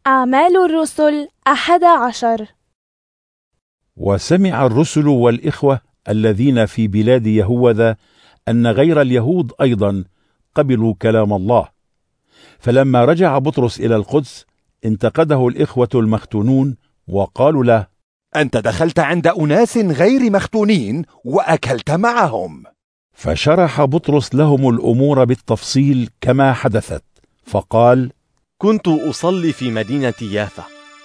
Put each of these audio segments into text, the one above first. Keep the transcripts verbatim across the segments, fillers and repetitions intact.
أعمال الرسل أحد عشر. وسمع الرسل والإخوة الذين في بلاد يهوذا أن غير اليهود أيضا قبلوا كلام الله، فلما رجع بطرس إلى القدس انتقده الإخوة المختونون وقالوا له: أنت دخلت عند أناس غير مختونين وأكلت معهم. فشرح بطرس لهم الأمور بالتفصيل كما حدثت، فقال: كنت أصلي في مدينة يافا،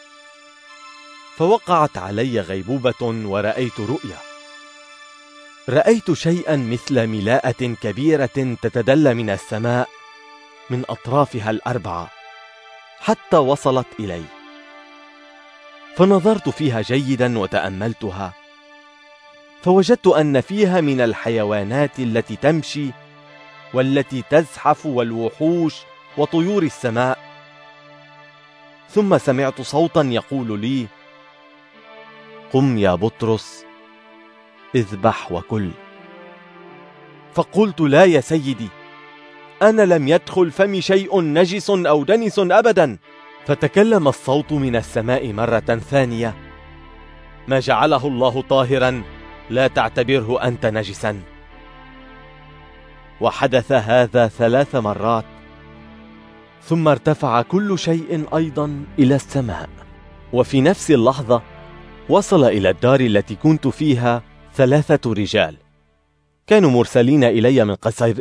فوقعت علي غيبوبة ورأيت رؤيا. رأيت شيئا مثل ملاءة كبيرة تتدلى من السماء من أطرافها الأربعة حتى وصلت إلي، فنظرت فيها جيدا وتأملتها، فوجدت أن فيها من الحيوانات التي تمشي والتي تزحف والوحوش وطيور السماء. ثم سمعت صوتا يقول لي: قم يا بطرس، اذبح وكل. فقلت: لا يا سيدي، أنا لم يدخل فمي شيء نجس أو دنس أبدا. فتكلم الصوت من السماء مرة ثانية: ما جعله الله طاهرا لا تعتبره أنت نجسا. وحدث هذا ثلاث مرات، ثم ارتفع كل شيء أيضا إلى السماء. وفي نفس اللحظة وصل إلى الدار التي كنت فيها ثلاثة رجال كانوا مرسلين إلي من قيصر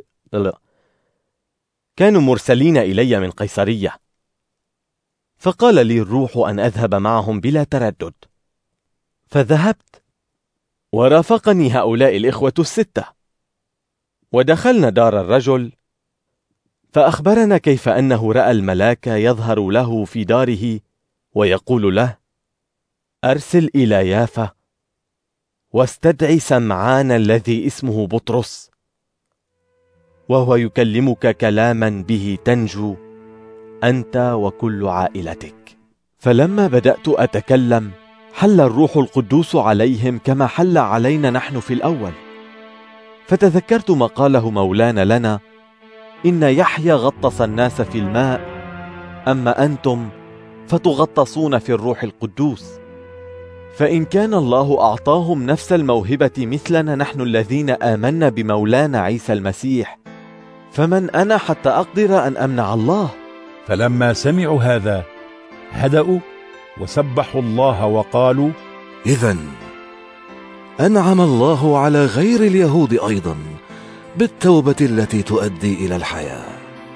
كانوا مرسلين إلي من قيصرية، فقال لي الروح أن أذهب معهم بلا تردد، فذهبت، ورافقني هؤلاء الإخوة الستة، ودخلنا دار الرجل، فأخبرنا كيف أنه رأى الملاك يظهر له في داره ويقول له: أرسل إلى يافا واستدعي سمعان الذي اسمه بطرس، وهو يكلمك كلاما به تنجو أنت وكل عائلتك. فلما بدأت أتكلم حل الروح القدوس عليهم كما حل علينا نحن في الأول، فتذكرت ما قاله مولانا لنا: إن يحيى غطس الناس في الماء، أما أنتم فتغطسون في الروح القدوس. فإن كان الله أعطاهم نفس الموهبة مثلنا نحن الذين آمنا بمولانا عيسى المسيح، فمن أنا حتى أقدر أن أمنع الله؟ فلما سمعوا هذا هدأوا وسبحوا الله وقالوا: إذن أنعم الله على غير اليهود أيضا بالتوبة التي تؤدي إلى الحياة.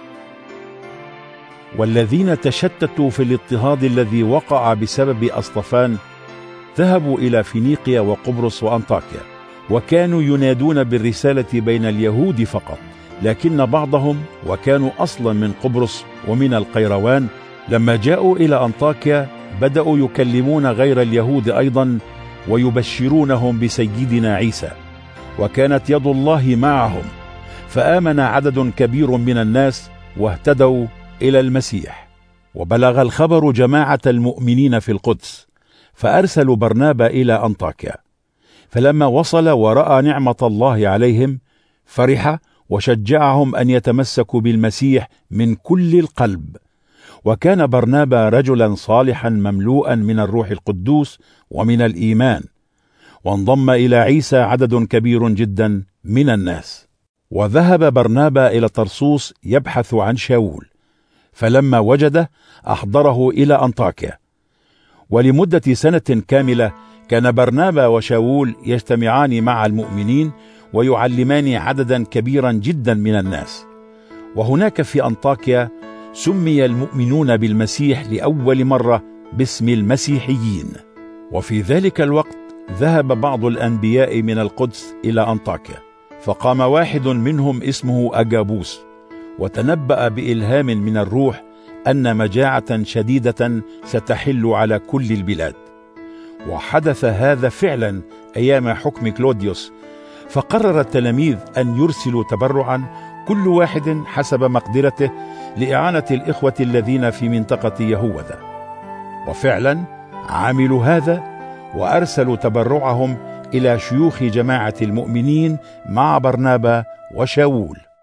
والذين تشتتوا في الاضطهاد الذي وقع بسبب أسطفان ذهبوا إلى فينيقيا وقبرص وأنطاكيا، وكانوا ينادون بالرسالة بين اليهود فقط، لكن بعضهم وكانوا أصلا من قبرص ومن القيروان لما جاءوا إلى أنطاكيا بدأوا يكلمون غير اليهود أيضا ويبشرونهم بسيدنا عيسى، وكانت يد الله معهم، فآمن عدد كبير من الناس واهتدوا إلى المسيح. وبلغ الخبر جماعة المؤمنين في القدس، فأرسلوا برنابا إلى أنطاكيا. فلما وصل ورأى نعمة الله عليهم فرح وشجعهم أن يتمسكوا بالمسيح من كل القلب. وكان برنابا رجلا صالحا مملوءا من الروح القدوس ومن الإيمان، وانضم إلى عيسى عدد كبير جدا من الناس. وذهب برنابا إلى طرسوس يبحث عن شاول، فلما وجده أحضره إلى أنطاكيا. ولمدة سنة كاملة كان برنابا وشاول يجتمعان مع المؤمنين ويعلمان عددا كبيرا جدا من الناس. وهناك في أنطاكيا سمي المؤمنون بالمسيح لأول مرة باسم المسيحيين. وفي ذلك الوقت ذهب بعض الأنبياء من القدس إلى أنطاكيا، فقام واحد منهم اسمه أجابوس وتنبأ بإلهام من الروح أن مجاعة شديدة ستحل على كل البلاد. وحدث هذا فعلا أيام حكم كلوديوس، فقرر التلاميذ أن يرسلوا تبرعا كل واحد حسب مقدرته لإعانة الإخوة الذين في منطقة يهوذا. وفعلا عملوا هذا وأرسلوا تبرعهم إلى شيوخ جماعة المؤمنين مع برنابا وشاول.